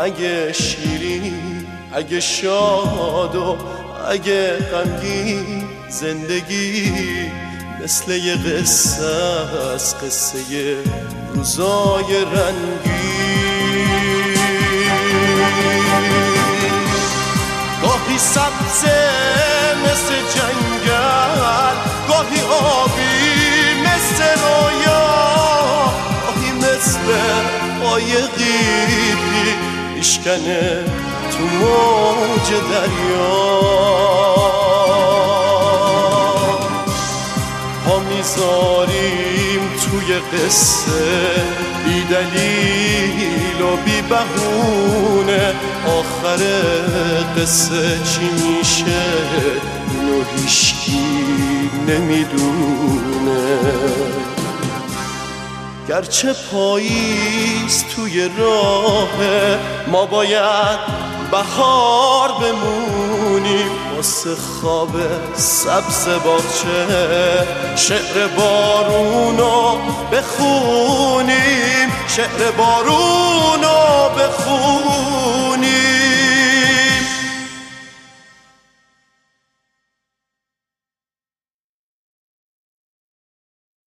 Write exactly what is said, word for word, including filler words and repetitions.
اگه شیرین، اگه شاد و اگه غمگین، زندگی مثل یه قصه از قصه روزای رنگین. گاهی سبزه مثل جنگل، گاهی آبی مثل رویا، گاهی مثل قایقی میشکنه تو موج دریا. پا میذاریم توی قصه بی دلیل و بی بهونه، آخر قصه چی میشه اینو هیچکی نمیدونه. گرچه پاییز توی راه ما باید بهار بمونیم، واسه خواب سبز باغچه شعر بارونو بخونیم، شعر بارون